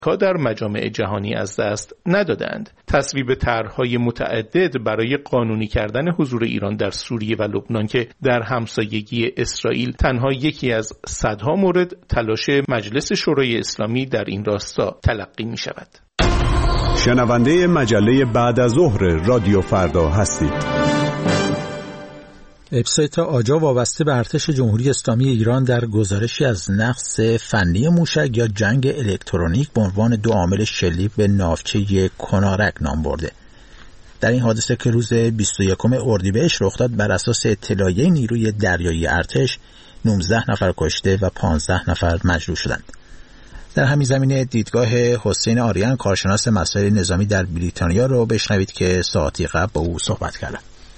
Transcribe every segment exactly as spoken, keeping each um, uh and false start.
آمریکا در مجامع جهانی از دست ندادند. تصویب طرح‌های متعدد برای قانونی کردن حضور ایران در سوریه و لبنان که در همسایگی اسرائیل تنها یکی از صدها مورد تلاش مجلس شورای اسلامی در این راستا تلقی می شود. شنونده مجله بعد از ظهر رادیو فردا هستید. وبسایت آجا وابسته به ارتش جمهوری اسلامی ایران در گزارشی از نقص فنی موشک یا جنگ الکترونیک به عنوان دو عامل شلیک به ناوچه کنارک نام برده. در این حادثه که روز بیست و یکم اردیبهشت رخ داد، بر اساس اطلاعیه نیروی دریایی ارتش نوزده نفر کشته و پانزده نفر مجروح شدند. در همین زمینه دیدگاه حسین آریان کارشناس مسائل نظامی در بریتانیا رو بشنوید که ساعتی قبل با او صحبت کردم.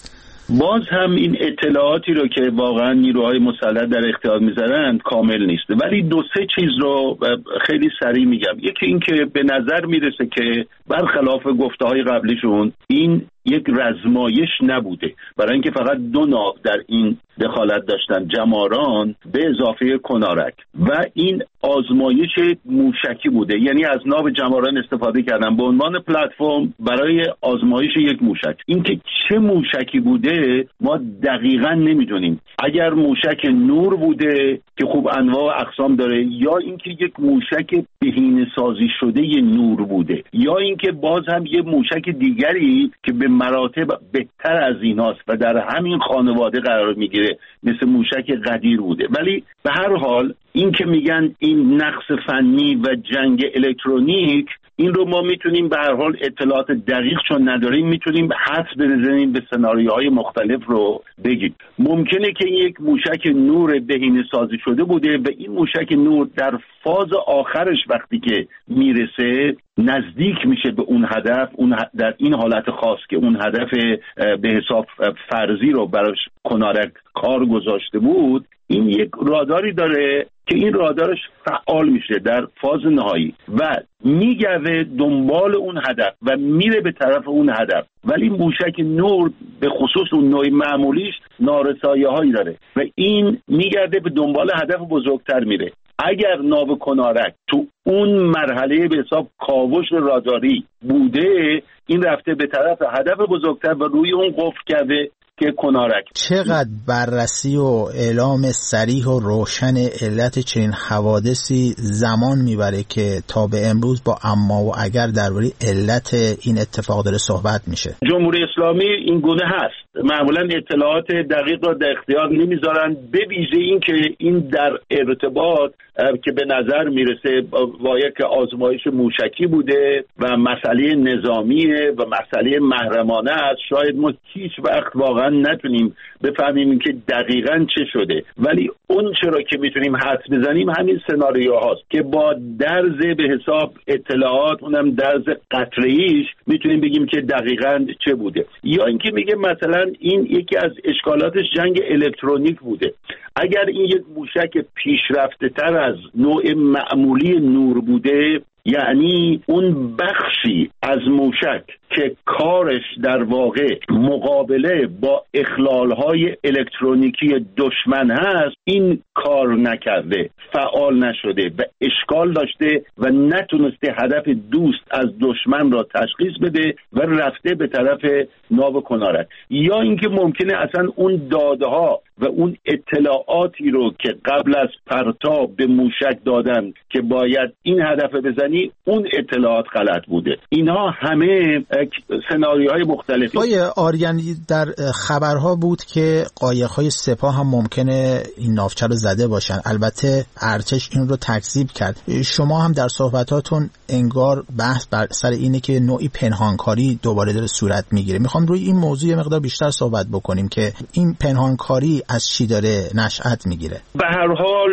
باز هم این اطلاعاتی رو که واقعا نیروهای مسلح در اختیار میذارند کامل نیست، ولی دو سه چیز رو خیلی سریع میگم. یکی این که به نظر میرسه که برخلاف گفته‌های قبلیشون این یک رزمایش نبوده، برای اینکه فقط دو ناو در این دخالت داشتن، جماران به اضافه کنارک، و این آزمایش موشکی بوده. یعنی از ناو جماران استفاده کردن به عنوان پلتفرم برای آزمایش یک موشک. اینکه چه موشکی بوده ما دقیقاً نمیدونیم. اگر موشک نور بوده که خوب انواع و اقسام داره، یا اینکه یک موشک بهینه سازی شده ی نور بوده، یا اینکه باز هم یه موشک دیگری که به مراتب بهتر از ایناست و در همین خانواده قرار میگیره مثل موشک قدیر بوده. ولی به هر حال این که میگن این نقص فنی و جنگ الکترونیک، این رو ما میتونیم به هر حال اطلاعات دقیق چون نداریم میتونیم حدس بزنیم، به سناریوهای مختلف رو بگیم. ممکنه که یک موشک نور بهینه سازی شده بوده و این موشک نور در فاز آخرش وقتی که میرسه نزدیک میشه به اون هدف، اون در این حالت خاص که اون هدف به حساب فرضی رو براش کنارک کار گذاشته بود، این یک راداری داره که این رادارش فعال میشه در فاز نهایی و میگرده دنبال اون هدف و میره به طرف اون هدف. ولی موشک نور به خصوص اون نوع معمولیش نارسایی هایی داره و این میگرده به دنبال هدف بزرگتر میره. اگر ناو کنارک تو اون مرحله به حساب کاوش راداری بوده، این رفته به طرف هدف بزرگتر و روی اون قفل کرده که کنارک. چقدر بررسی و اعلام صریح و روشن علت چنین حوادثی زمان میبره که تا به امروز با اما و اگر درباره علت این اتفاق داره صحبت میشه؟ جمهوری اسلامی این گونه هست، معمولا اطلاعات دقیق را در اختیار نمیذارن، به ویژه این که این در ارتباط که به نظر میرسه با یک آزمایش موشکی بوده و مسئله نظامیه و مسئله محرمانه است. شاید ما هیچ وقت واقعا نتونیم بفهمیم که دقیقاً چه شده، ولی اون چرا که میتونیم حدس بزنیم همین سناریو هاست که با درز به حساب اطلاعات، اونم درز قطره‌ایش، میتونیم بگیم که دقیقاً چه بوده. یا اینکه میگه مثلا این یکی از اشکالاتش جنگ الکترونیک بوده. اگر این یک موشک پیشرفته تر از نوع معمولی نور بوده، یعنی اون بخشی از موشک که کارش در واقع مقابله با اخلال‌های الکترونیکی دشمن هست، این کار نکرده، فعال نشده و اشکال داشته و نتونسته هدف دوست از دشمن را تشخیص بده و رفته به طرف ناو کنارک. یا اینکه ممکنه اصلا اون داده‌ها و اون اطلاعاتی رو که قبل از پرتاب به موشک دادن که باید این هدف بزنی، اون اطلاعات غلط بوده. اینها همه سناریوهای مختلفی. آقای آریان، در خبرها بود که قایق‌های سپاه هم ممکنه این ناوچه رو زده باشن. البته ارتش این رو تکذیب کرد. شما هم در صحبتاتون انگار بحث بر سر اینه که نوعی پنهانکاری دوباره داره صورت میگیره. میخوام روی این موضوع یه مقدار بیشتر صحبت بکنیم که این پنهانکاری از چی داره نشأت میگیره. به هر حال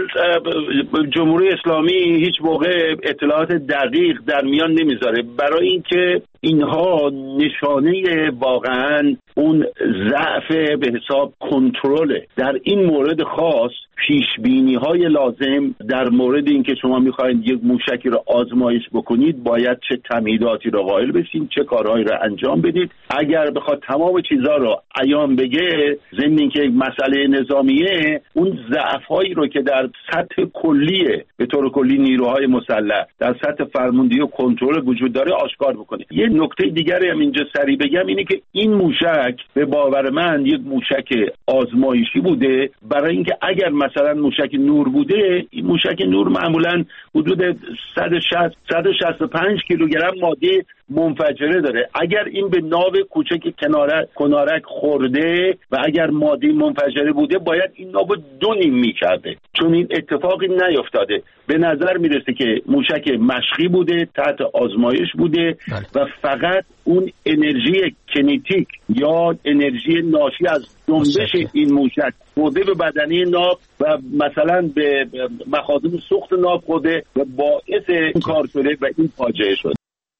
جمهوری اسلامی هیچ موقع اطلاعات دقیق در میان نمیذاره، برای اینکه اینها نشانه واقعا اون ضعف به حساب کنترله. در این مورد خاص پیش بینی های لازم در مورد اینکه شما میخواید یک موشکی رو آزمایش بکنید باید چه تمهیداتی رو قائل بشین، چه کارهایی رو انجام بدید. اگر بخواد تمام چیزا رو عیان بگه، ضمن اینکه یک مسئله نظامیه، اون ضعف‌هایی رو که در سطح کلیه به طور کلی نیروهای مسلح در سطح فرماندهی و کنترل وجود داره آشکار بکنه. یه نکته دیگری هم اینجا سریع بگم اینه که این موشک به باور من یک موشک آزمایشی بوده، برای اینکه اگر مثلا موشک نور بوده، این موشک نور معمولا حدود صد و شصت صد و شصت و پنج کیلوگرم ماده منفجره داره. اگر این به ناو کوچک کنارک کنارک خورده و اگر ماده منفجره بوده باید این ناو دو نیم میکرده، چون این اتفاقی نیفتاده. به نظر میرسه که موشک مشقی بوده، تحت آزمایش بوده و فقط اون انرژی کنیتیک یا انرژی ناشی از جنبش این موشک خورده به بدنه ناو و مثلا به مخازن سوخت ناو خورده و باعث این کار شده و این فاجعه شد.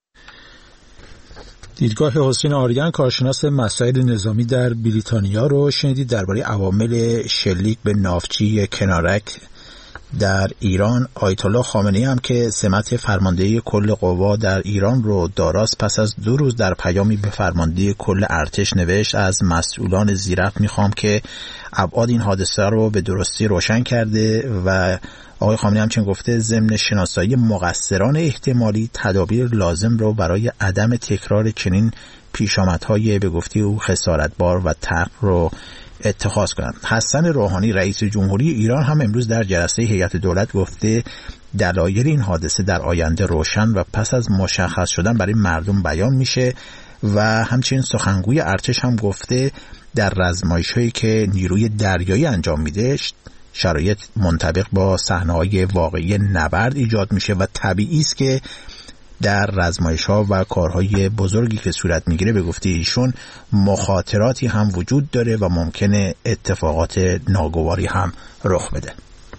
دیدگاه حسین آریان، کارشناس مسائل نظامی در بریتانیا رو شنیدید درباره عوامل شلیک به ناوچی کنارک در ایران. آیت الله خامنه‌ای هم که سمت فرماندهی کل قوا در ایران رو داراست، پس از دو روز در پیامی به فرماندهی کل ارتش نوشت از مسئولان زیرک میخوام که ابعاد این حادثه رو به درستی روشن کرده و آقای خامنه‌ای همچنین گفته ضمن شناسایی مقصران احتمالی تدابیر لازم رو برای عدم تکرار چنین پیشامدهای به گفته او خسارتبار و تلخ رو اتخاذ کنند. حسن روحانی رئیس جمهوری ایران هم امروز در جلسه هیئت دولت گفته دلایل این حادثه در آینده روشن و پس از مشخص شدن برای مردم بیان میشه و همچنین سخنگوی ارتش هم گفته در رزمایش‌هایی که نیروی دریایی انجام میده شرایط منطبق با صحنه‌های واقعی نبرد ایجاد میشه و طبیعی است که در رزمایش‌ها و کارهای بزرگی که صورت میگیره به گفته ایشون مخاطراتی هم وجود داره و ممکنه اتفاقات ناگواری هم رخ بده.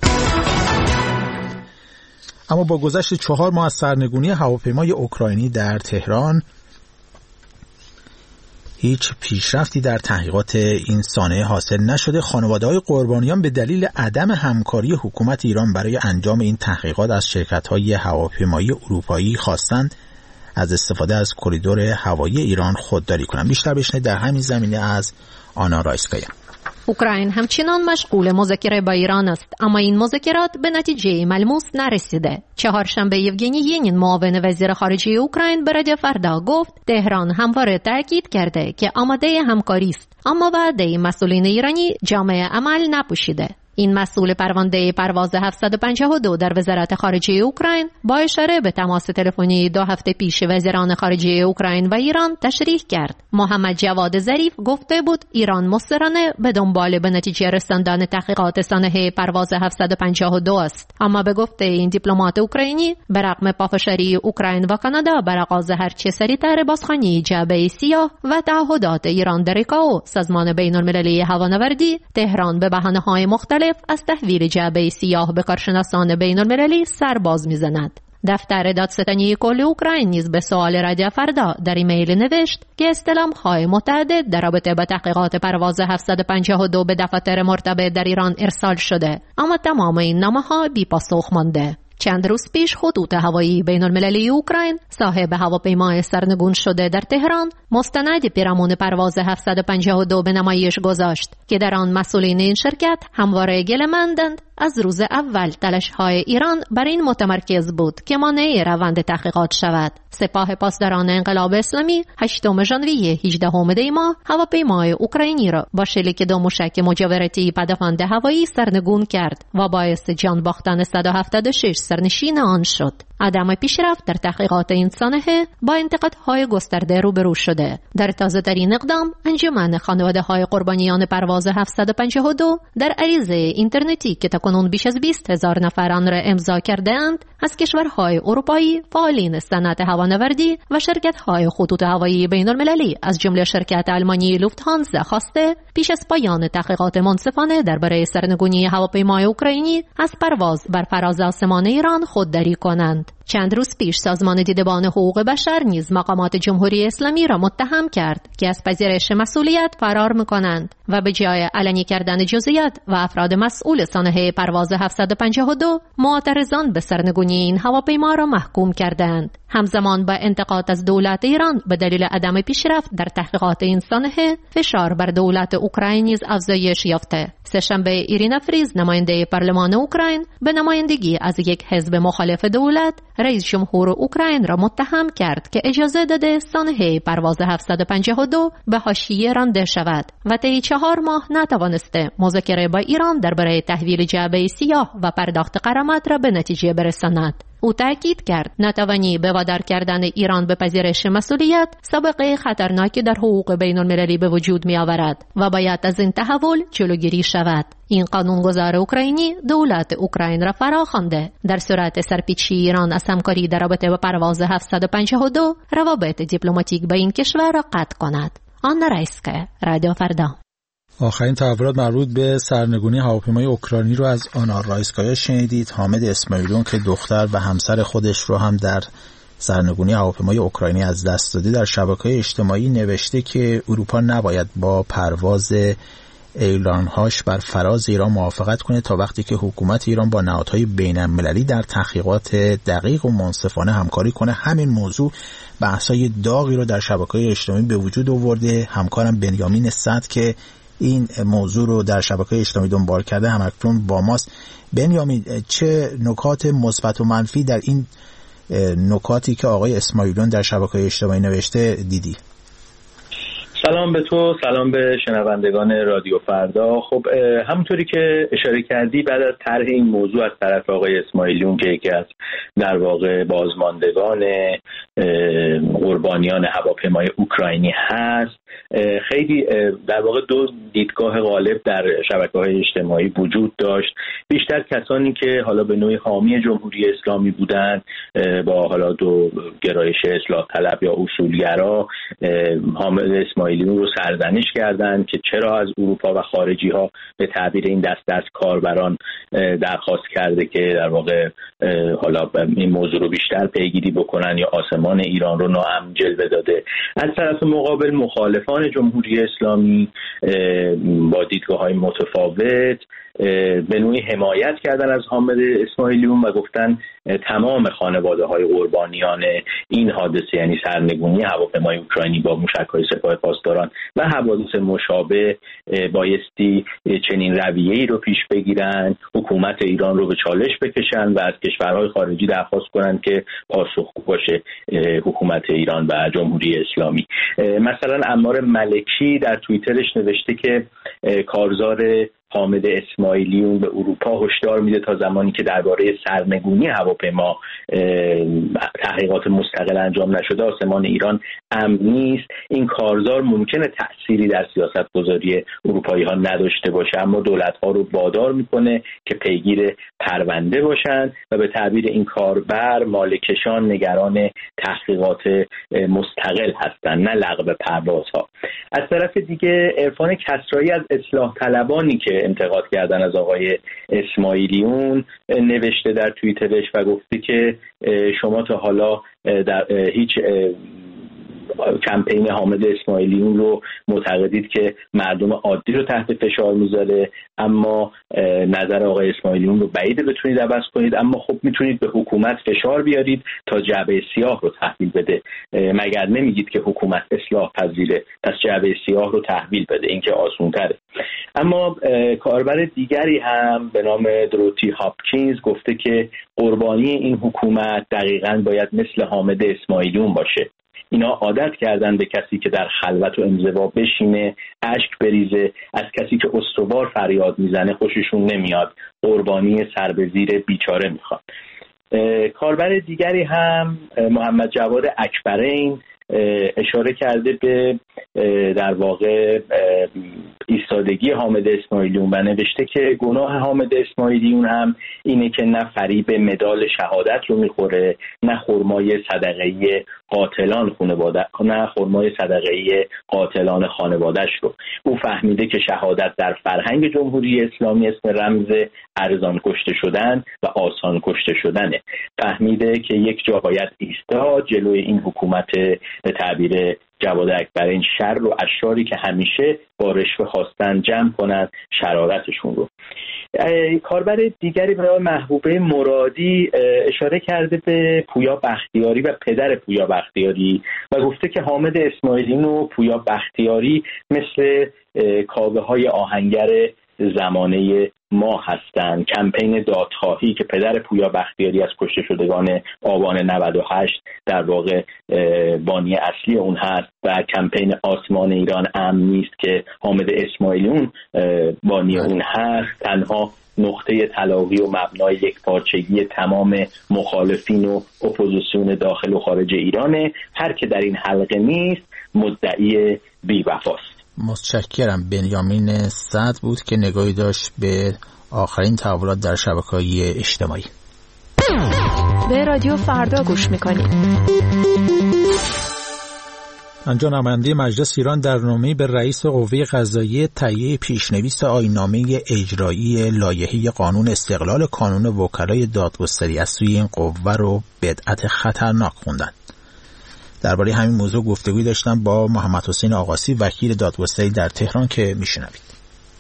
اما با گذشت چهار ماه از سرنگونی هواپیمای اوکراینی در تهران هیچ پیشرفتی در تحقیقات این سانحه حاصل نشده. خانواده‌های قربانیان به دلیل عدم همکاری حکومت ایران برای انجام این تحقیقات از شرکت‌های هواپیمایی اروپایی خواستند از استفاده از کریدور هوایی ایران خودداری کنند. بیشتر بشنوید در همین زمینه از آنا رایسکایا. اوکراین همچنان مشغول مذاکره با ایران است، اما این مذاکرات به نتیجه ملموس نرسیده. چهارشنبه یوگنی ینین معاون وزیر خارجه اوکراین به رادیو فردا گفت تهران همواره تاکید کرده که آماده همکاری است، اما وعده مسئولین ایرانی جامع عمل نپوشیده. این مسئول پرونده پرواز هفتصد و پنجاه و دو در وزارت خارجه اوکراین با اشاره به تماس تلفنی دو هفته پیش وزیران خارجه اوکراین و ایران تشریح کرد. محمد جواد ظریف گفته بود ایران مصرانه به دنبال به نتیجه رساندن تحقیقات سانحه پرواز هفتصد و پنجاه و دو است، اما به گفته این دیپلمات اوکراینی به رغم پافشاری اوکراین و کانادا بر آغاز هرچه سریعتر بازخوانی جعبه سیاه و تعهدات ایران در ایکائو سازمان بین‌المللی هوانوردی، تهران به بهانه‌های مختلف از تحویل جعبه سیاه به کارشناسان بین‌المللی سرباز می‌زند. دفتر دادستانی کل اوکراین نیز به سوال رادیو فردا در ایمیل نوشت که استلام‌های متعدد در رابطه با تحقیقات پرواز هفتصد و پنجاه و دو به دفاتر مرتبط در ایران ارسال شده، اما تمام این نامه‌ها بی‌پاسخ مانده. چند روز پیش خطوط هوایی بین‌المللی اوکراین صاحب هواپیمای سرنگون شده در تهران مستند پیرامون پرواز هفتصد و پنجاه و دو به نمایش گذاشت که در آن مسئولین این شرکت همواره گله‌مندند از روز اول تلاش‌های ایران بر این متمرکز بود که مانع روند تحقیقات شود. سپاه پاسداران انقلاب اسلامی هشتم ژانویه هجدهم دی ماه هواپیمای اوکراینی را با شلیک دو موشک مجاورتی پدافند هوایی سرنگون کرد و باعث جان باختن صد و هفتاد و شش سرنشین آن شد. عدم پیشرفت در تحقیقات این سانحه با انتقادهای گسترده روبرو شده. در تازه‌ترین اقدام انجمن خانواده‌های قربانیان پرواز هفتصد و پنجاه و دو در عریضه اینترنتی که تاکنون بیش از بیست هزار نفر آن را امضا کرده‌اند از کشورهای اروپایی، فعالین صنعت هوانوردی و شرکت‌های خطوط هوایی بین‌المللی از جمله شرکت آلمانی لوفت‌هانزا خواسته پیش از پایان تحقیقات منصفانه درباره سرنگونی هواپیمای اوکراینی از پرواز بر فراز آسمان ایران خودداری کنند. کند. چند روز پیش سازمان دیدبان حقوق بشر نیز مقامات جمهوری اسلامی را متهم کرد که از پذیرش مسئولیت فرار می‌کنند و به جای علنی کردن جزئیات و افراد مسئول سانحه پرواز هفتصد و پنجاه و دو معترضان به سرنگونی این هواپیما را محکوم کردند. همزمان با انتقاد از دولت ایران به دلیل عدم پیشرفت در تحقیقات این سانحه، فشار بر دولت اوکراین نیز افزایش یافته. سه‌شنبه ایرینا فریز، نماینده پارلمان اوکراین، به نمایندگی از یک حزب مخالف دولت، رئیس جمهور اوکراین را متهم کرد که اجازه داده سانحه پرواز هفتصد و پنجاه و دو به حاشیه رانده شود و طی چهار ماه نتوانسته مذاکره با ایران درباره تحویل جعبه سیاه و پرداخت غرامت را به نتیجه برساند. او تاکید کرد ناتوانی به وادار کردن ایران به پذیرش مسئولیت سابقه خطرناکی در حقوق بین المللی به وجود می آورد و باید از این تحول جلوگیری شود. این قانونگذار اوکراینی دولت اوکراین را فراخوانده در صورت سرپیچی ایران از همکاری در رابطه با پرواز هفتصد و پنجاه و دو روابط دیپلماتیک با این کشور را قطع کند. آنا رایسکه، رادیو فردا. آخرین تحولات مربوط به سرنگونی هواپیمای اوکراینی رو از آنا رایسکایا شنیدید. حامد اسماعیلیون که دختر و همسر خودش رو هم در سرنگونی هواپیمای اوکراینی از دست داده، در شبکه‌های اجتماعی نوشته که اروپا نباید با پرواز ایرلان‌هاش بر فراز ایران موافقت کنه تا وقتی که حکومت ایران با نهادهای بین‌المللی در تحقیقات دقیق و منصفانه همکاری کنه. همین موضوع بحث‌های داغی رو در شبکه‌های اجتماعی به وجود آورده. همکارم بنیامین صدر که این موضوع رو در شبکه‌های اجتماعی دنبال کرده همکنون با ماست. بنیامین، چه نکات مثبت و منفی در این نکاتی که آقای اسماعیلیون در شبکه‌های اجتماعی نوشته دیدی؟ سلام به تو، سلام به شنوندگان رادیو فردا. خب همونطوری که اشاره کردی، بعد از طرح این موضوع از طرف آقای اسماعیلیون که یکی از در واقع بازماندگان قربانیان هواپیمای اوکراینی هست، خیلی در واقع دو دیدگاه غالب در شبکه‌های اجتماعی وجود داشت. بیشتر کسانی که حالا به نوعی حامی جمهوری اسلامی بودند، با حالا دو گرایش اصلاح طلب یا اصولگرا، حامد اسماعیلیون رو سرزنش کردند که چرا از اروپا و خارجی ها به تعبیر این دسته از کاربران درخواست کرده که در واقع حالا این موضوع رو بیشتر پیگیری بکنن یا آسمان ایران رو ناامن جلوه داده. از طرف مقابل مخالفان جمهوری اسلامی با دیدگاه‌های متفاوت به نوعی حمایت کردن از حامد اسماعیلیون و گفتن تمام خانواده‌های قربانیان این حادثه، یعنی سرنگونی هواپیمای اوکراینی با موشک‌های سپاه پاسداران و حوادث مشابه، بایستی چنین رویه‌ای رو پیش بگیرن، حکومت ایران رو به چالش بکشن و از کشورهای خارجی درخواست کنن که پاسخگو باشه حکومت ایران و جمهوری اسلامی. مثلا عمار ملکی در توییترش نوشته که کارزار حامد اسماعیلیون به اروپا هشدار میده تا زمانی که درباره سرنگونی هواپیما تحقیقات مستقل انجام نشده آسمان ایران امن نیست. این کارزار ممکنه تأثیری در سیاست‌گذاری اروپایی ها نداشته باشه، اما دولت ها رو وادار میکنه که پیگیر پرونده باشن و به تعبیر این کاربر مالکشان نگران تحقیقات مستقل هستن، نه لغو پروازها. از طرف دیگه عرفان کسرایی از اصلاح طلبانی که انتقاد کردن از آقای اسماعیلیون نوشته در توییترش و گفته که شما تا حالا در هیچ کمپین حامد اسماعیلیون رو معتقدید که مردم عادی رو تحت فشار میذاره، اما نظر آقای اسماعیلیون رو بعیده بتونید عوض کنید، اما خب میتونید به حکومت فشار بیارید تا جعبه سیاه رو تحویل بده. مگر نمیگید که حکومت اصلاح پذیره، پس جعبه سیاه رو تحویل بده، این که آسان تره. اما کاربر دیگری هم به نام دروتی هاپکینز گفته که قربانی این حکومت دقیقاً باید مثل حامد اسماعیلیون باشه. اینا عادت کردن به کسی که در خلوت و انزوا بشینه، اشک بریزه، از کسی که استوار فریاد میزنه خوششون نمیاد، قربانی سر به زیر بیچاره میخواد. کاربر دیگری هم محمد جواد اکبرین اشاره کرده به در واقع ایستادگی حامد اسماعیلیون و نوشته که گناه حامد اسماعیلیون هم اینه که نه فریب مدال شهادت رو میخوره، نه خرمای صدقه‌ای قاتلان خانواده، نه خرمای صدقه‌ای قاتلان خانواده‌اش رو. او فهمیده که شهادت در فرهنگ جمهوری اسلامی اسم رمز ارزان کشته شدن و آسان کشته شدنه. فهمیده که یک جا باید ایستاد جلوی این حکومت به تعبیر جواد اکبرین شر و اشراری که همیشه با رشوه خواستن جمع کنند شرارتشون رو. کاربر دیگری به نام محبوبه مرادی اشاره کرده به پویا بختیاری و پدر پویا بختیاری و گفته که حامد اسماعیلیون و پویا بختیاری مثل کاوه های آهنگر زمانه ما هستند. کمپین دادخواهی که پدر پویا بختیاری از کشته شدگان آبان نود و هشت در واقع بانی اصلی اون هست و کمپین آسمان ایران امن نیست که حامد اسماعیلیون بانی اون هست، تنها نقطه تلاقی و مبنای یک پارچگی تمام مخالفین و اپوزیسیون داخل و خارج ایرانه. هر که در این حلقه نیست مدعی بی‌وفاست. متشکرم. بنیامین سعد بود که نگاهی داشت به آخرین تحولات در شبکه‌های اجتماعی. به رادیو فردا گوش میکنید. انجا نماینده مجلس ایران در نامه‌ای به رئیس قوه قضاییه تهیه پیشنویس آیین‌نامه اجرایی لایحه قانون استقلال کانون وکلای دادگستری از سوی این قوه رو بدعت خطرناک خوندن. درباره همین موضوع گفتگوی داشتم با محمد حسین آقاسی وکیل دادگستری در تهران که میشنوید.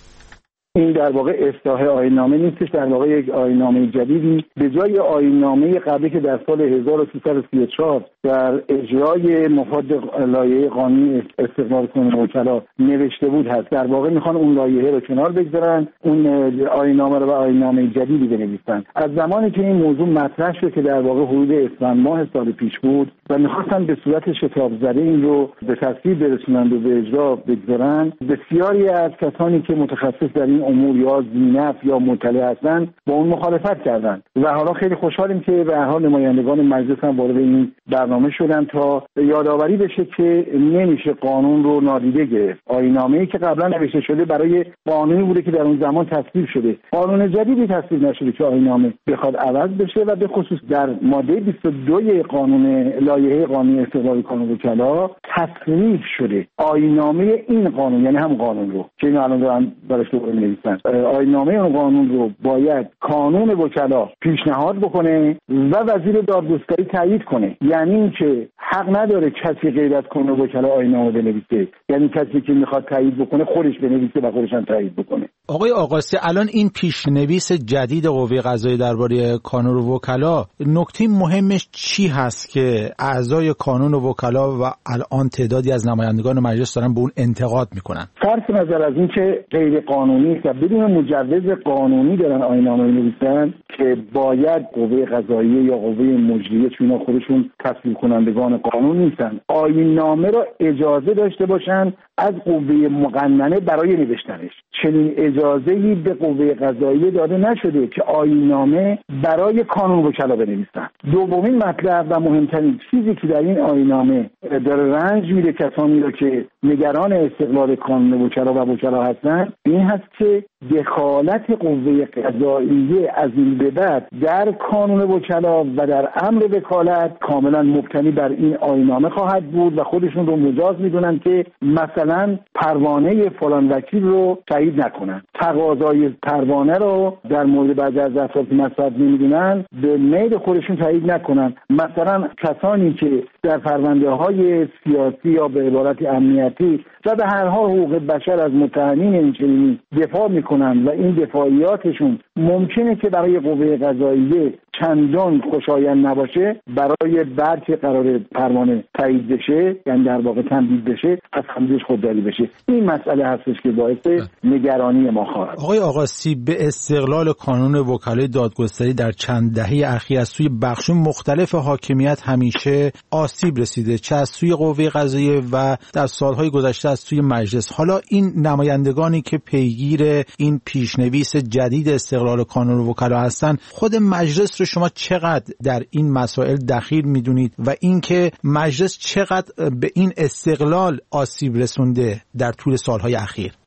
این در واقع اصلاح آیین‌نامه نیستش، در واقع یک آیین‌نامه جدیدی به جای آیین‌نامه قبلی که در سال هزار و سیصد و سی و چهار در اجرای مفاد لایحه قانون استقلال کانون وکلا نوشته بود هست. در واقع میخوان اون لایحه رو کنار بگذارن، اون آیین‌نامه رو به آیین‌نامه جدیدی بنویسن. از زمانی که این موضوع مطرح شد که در واقع حدود اسفند ماه سال پیش بود و میخواستن به صورت شتاب زده این رو به تصویب برسونن و به اجرا بگذارن، بسیاری از کسانی که متخصص در این امور یا زینف یا مطلع هستن با اون مخالفت کردن و حالا خیلی خوشحالیم که به هر حال نمایندگان مجلس هم وارد این برنامه شدن تا یادآوری بشه که نمیشه قانون رو نادیده گرفت. آیین‌نامه‌ای که قبلا نوشته شده برای قانونی بوده که در اون زمان تصویب شده، قانون جدیدی تصویب نشده که آیین‌نامه بخواد عوض بشه و به خصوص در ماده بیست و دو قانون لایحه قانون استقلال کانون وکلا تصریح شده آیین‌نامه این قانون، یعنی هم قانون رو که اینا الان دارن براش آیین‌نامه اون قانون رو باید کانون وکلا پیشنهاد بکنه و وزیر دادگستری تایید کنه. یعنی اینکه حق نداره کسی غیر از کانون وکلا آیین‌نامه بنویسه، یعنی کسی که میخواد تایید بکنه خودش بنویسه و خودش هم تایید بکنه. آقای آقاسی، الان این پیشنویس جدید قوه قضاییه درباره کانون وکلا نکته مهمش چی هست که اعضای کانون وکلا و الان تعدادی از نمایندگان مجلس دارن به اون انتقاد میکنن؟ صرف نظر از این که غیر قانونی است و بدون مجوز قانونی دارن آیین‌نامه می‌نویسن که باید قوه قضاییه یا قوه مجریه، چون اینا خودشون تصویب کنندگان قانون نیستن، آیین‌نامه را اجازه داشته باشن از قوه مقننه برای نوشتنش. چنین اجازه‌ای به قوه قضاییه داده نشده که آیین‌نامه برای کانون وکلا بنویسن. دومین مطلب و مهمترین چیزی که در این آیین‌نامه داره رنج میده کسانی رو که نگران استقلال کانون وکلا و وکلا هستن، این هست که دخالت قوه قضاییه از این به بعد در کانون وکلا و در امر وکالت کاملا مبتنی بر این آیین‌نامه خواهد بود و خودشون رو مجاز میدونن که مثلا پروانه فلان وکیل رو تایید نکنن، تقاضای پروانه رو در مورد بعضی از افراد که مصلحت نمیدونن به میل خودشون تایید نکنن. مثلا کسانی که در پرونده های سیاسی یا به عبارت امنیتی و به هر حال حقوق بشر از متهمین این چنینی دفاع میکنن و این دفاعیاتشون ممکنه که برای قوه قضاییه چندان خوشایند نباشه، برای بعد که قرار پروانه تایید بشه، یعنی در واقع تمدید بشه، از خودش خودداری بشه. این مسئله هستش که باعث نگرانی ما خواهد. آقای آقاسی، به استقلال کانون وکلای دادگستری در چند دهه اخیر از سوی بخش‌های مختلف حاکمیت همیشه آسیب رسیده، چه از سوی قوه قضاییه و در سالهای گذشته از سوی مجلس. حالا این نمایندگانی که پیگیر این پیشنویس جدید استقلال کانون وکلا هستن، خود مجلس رو شما چقدر در این مسائل دخیل میدونید و اینکه مجلس چقدر به این استقلال آسیب رسونده در طول سالهای اخیر؟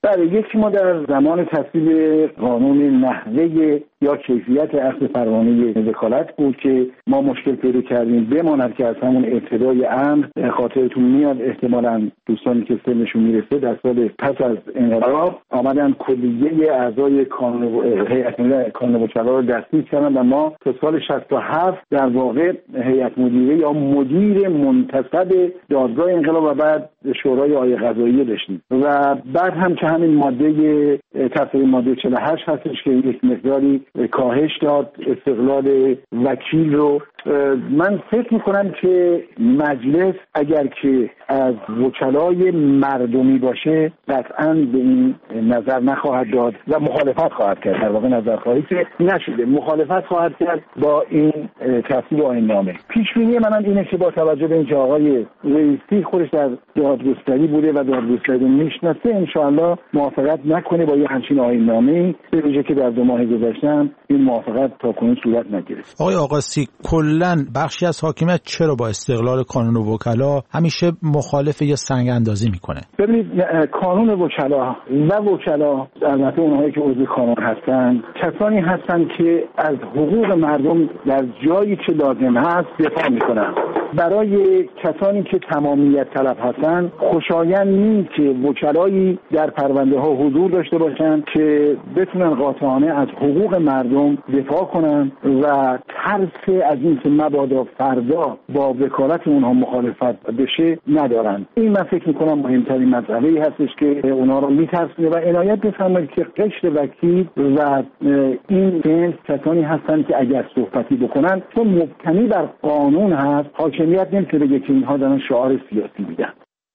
بله، یکی ما در زمان تصویب قانون نحوه یا کیفیت اخذ پروانه وکالت بود که ما مشکل پیدا کردیم. بماند که از همون ابتدای امر، خاطرتون میاد احتمالاً دوستانی که سنشون میرسه، در سال پس از انقلاب آمدن کلیه اعضای هیئت مدیره کانون وکلا رو دستگیر کردن و ما تا سال شصت و هفت در واقع هیئت مدیره یا مدیر منتصب دادگاه انقلاب و بعد شورای عالی قضاییه داشتیم و بعد هم که همین ماده تصویب ماده چهل و هشت هستش که یک مقداری کاهش داد استقلال وکیل رو. من فکر میکنم که مجلس اگر که از وکلای مردمی باشه قطعاً به این نظر نخواهد داد و مخالفت خواهد کرد. در واقع نظرخواهی که نشده، مخالفت خواهد کرد با این تصویب آیین نامه. پیش بینی منم اینه که با توجه به اینکه آقای رئیسی خودش در دادگستری بوده و دادگستری رو میشناسه، ان شاءالله موافقت نکنه با یه همچین آیین نامه‌ای، به ویژه که در دو ماه گذشته این موافقت تاکنون صورت نگرفت. آقای آقاسی، کلاً بخشی از حاکمیت چرا با استقلال کانون وکلا همیشه مخالف یا سنگ اندازی میکنه؟ ببینید، کانون وکلا و وکلا البته اونهایی که عضو کانون هستن کسانی هستن که از حقوق مردم در جایی که لازم هست دفاع میکنن. برای کسانی که تمامیت طلب هستن خوشایند نیست که وکلایی در پرونده ها حضور داشته باشن که بتونن قاطعانه از حقوق مردم دفاع کنن و ترس از این که مبادا فردا با وکالت اونها مخالفت بشه ندارن. این من فکر میکنم مهمترین مسئله‌ای هستش که اونا رو میترسونه و عنایت بفرمایید که قشر وکیل و این جنس کسانی هستن که اگر صحبتی بکنن چون مبتنی بر قانون هست، حاکمیت نمیتونه بگه که اینها دارن شعار سیاسی میدن.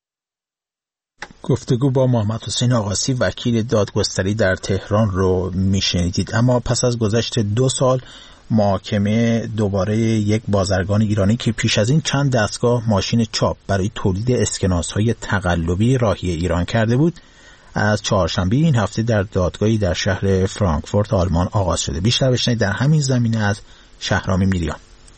گفتگو با محمد حسین آقاسی وکیل دادگستری در تهران رو میشنیدید. اما پس از گذشت دو سال محاکمه دوباره یک بازرگان ایرانی که پیش از این چند دستگاه ماشین چاپ برای تولید اسکناس‌های تقلبی راهی ایران کرده بود، از چهارشنبه این هفته در دادگاهی در شهر فرانکفورت آلمان آغاز شده. بیشتر بشنوید در همین زمینه از شهرام میریان.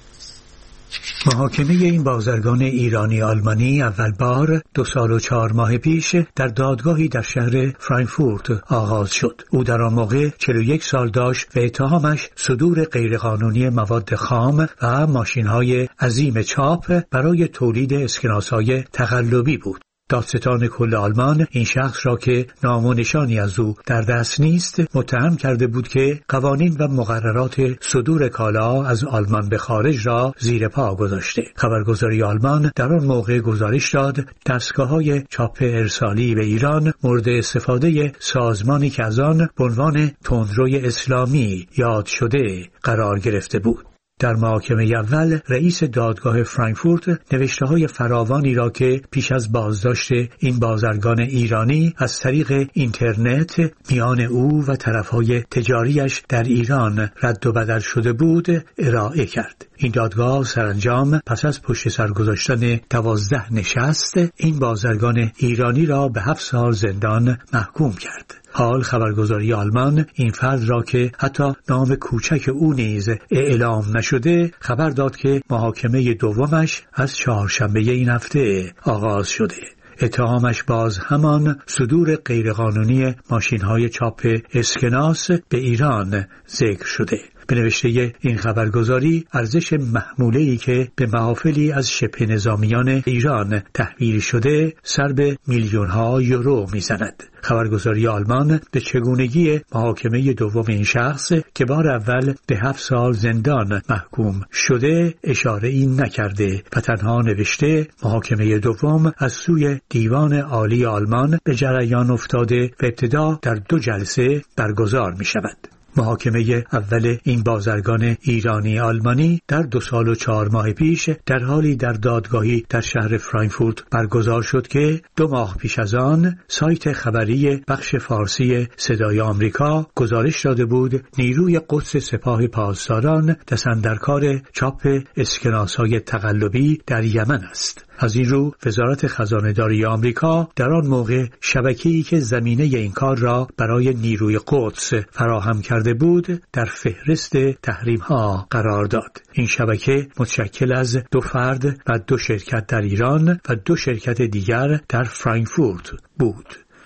محاکمه این بازرگان ایرانی آلمانی اول بار دو سال و چهار ماه پیش در دادگاهی در شهر فرانکفورت آغاز شد. او در آن موقع چهل و یک سال داشت و اتهامش صدور غیرقانونی مواد خام و ماشین‌های عظیم چاپ برای تولید اسکناس‌های تقلبی بود. دادستان کل آلمان این شخص را که نام و نشانی از او در دست نیست متهم کرده بود که قوانین و مقررات صدور کالا از آلمان به خارج را زیر پا گذاشته. خبرگزاری آلمان در آن موقع گزارش داد دستگاه‌های چاپ ارسالی به ایران مورد استفاده سازمانی که از آن به عنوان تندروی اسلامی یاد شده قرار گرفته بود. در محاکمه اول رئیس دادگاه فرانکفورت نوشته‌های فراوانی را که پیش از بازداشت این بازرگان ایرانی از طریق اینترنت میان او و طرف‌های تجاریش در ایران رد و بدل شده بود ارائه کرد. این دادگاه سرانجام پس از پشت سر گذاشتن دوازده نشست این بازرگان ایرانی را به هفت سال زندان محکوم کرد. حال خبرگزاری آلمان این فرد را که حتی نام کوچک او نیز اعلام نشده خبر داد که محاکمه دومش از چهارشنبه این هفته آغاز شده. اتهامش باز همان صدور غیرقانونی ماشین‌های چاپ اسکناس به ایران ذکر شده. به نوشته این خبرگزاری ارزش محموله‌ای که به محافلی از شبه نظامیان ایران تحویل شده سر به میلیون‌ها یورو می‌زند. خبرگزاری آلمان به چگونگی محاکمه دوم این شخص که بار اول به هفت سال زندان محکوم شده اشاره این نکرده و تنها نوشته محاکمه دوم از سوی دیوان عالی آلمان به جریان افتاده و ابتدا در دو جلسه برگزار می شود. محاکمه اول این بازرگان ایرانی آلمانی در دو سال و چهار ماه پیش در حالی در دادگاهی در شهر فرانکفورت برگزار شد که دو ماه پیش از آن سایت خبری بخش فارسی صدای آمریکا گزارش داده بود نیروی قدس سپاه پاسداران دست اندرکار چاپ اسکناس‌های تقلبی در یمن است. از این رو وزارت خزانه‌داری آمریکا در آن موقع شبکه‌ای که زمینه این کار را برای نیروی قدس فراهم کرده بود در فهرست تحریم‌ها قرار داد. این شبکه متشکل از دو فرد و دو شرکت در ایران و دو شرکت دیگر در فرانکفورت بود.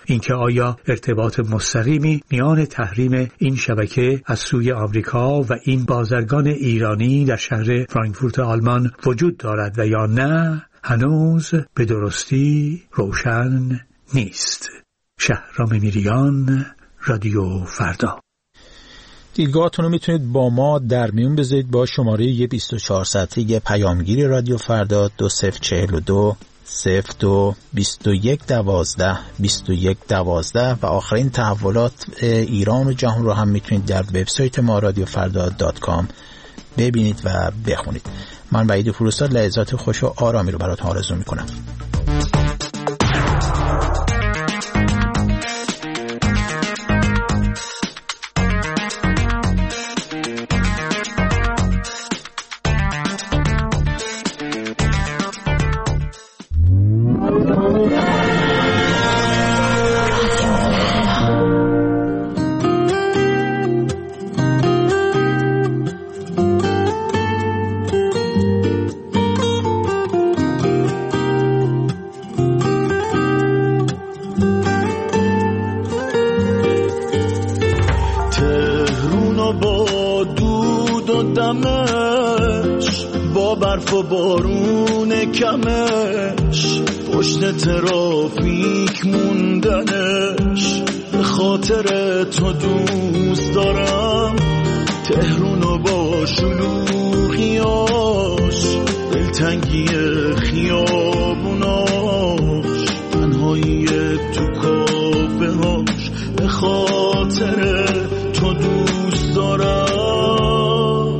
اینکه آیا ارتباط مستقیمی میان تحریم این شبکه از سوی آمریکا و این بازرگان ایرانی در شهر فرانکفورت آلمان وجود دارد و یا نه هنوز به درستی روشن نیست. شهرام میریان، رادیو فردا. دیدگاهتون رو میتونید با ما در میون بذارید با شماره بیست و چهار سطحی پیامگیری رادیو فردا دو صفر چهل و دو صفر دو بیست و یک دوازده بیست و یک دوازده و آخرین تحولات ایران و جهان رو هم میتونید در وبسایت ما رادیو فردا دات کام ببینید و بخونید. من وحید فروستاد لحظات خوش و آرامی رو براتون آرزو میکنم. و بارون کمش پشت ترافیک موندنش به خاطر تو دوست دارم تهرونو با شلوغیاش دلتنگی خیابوناش تنهایی تو کافه هاش به خاطر تو دوست دارم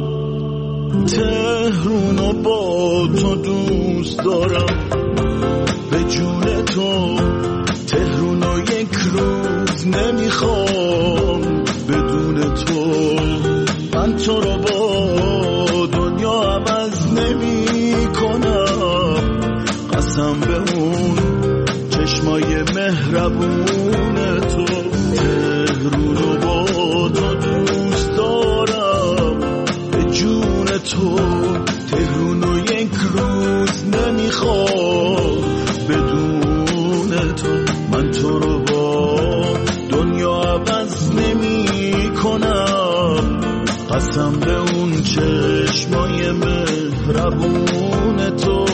تهرونو با تو دوست دارم به جون تو تهرونو یک روز نمیخوام بدون تو من تو رو با دنیا عوض نمی کنم قسم به اون چشمای مهربون تو تهرونو با تو دوست دارم به جون تو تهرونو یک روز نمیخوام بدون تو من تو رو با دنیا عوض نمی کنم قسم به اون چشمای مهربون تو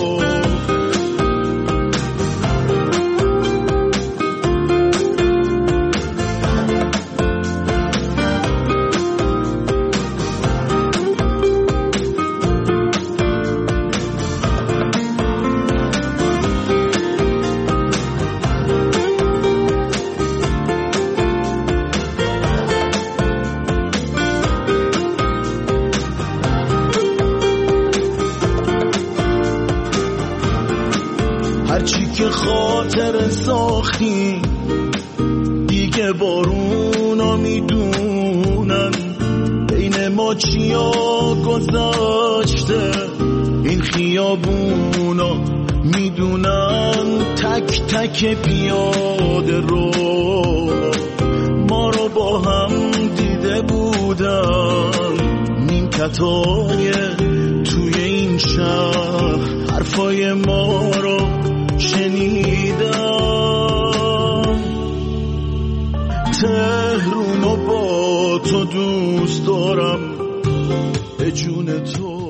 خاطر ساختی دیگه بارونا میدونن بین ما چیا گذاشته این خیابونا میدونن تک تک پیاده رو ما رو با هم دیده بودن نیمکتای توی این شهر حرفای ما رو شنیدم تهرونو با تو دوست دارم به جون تو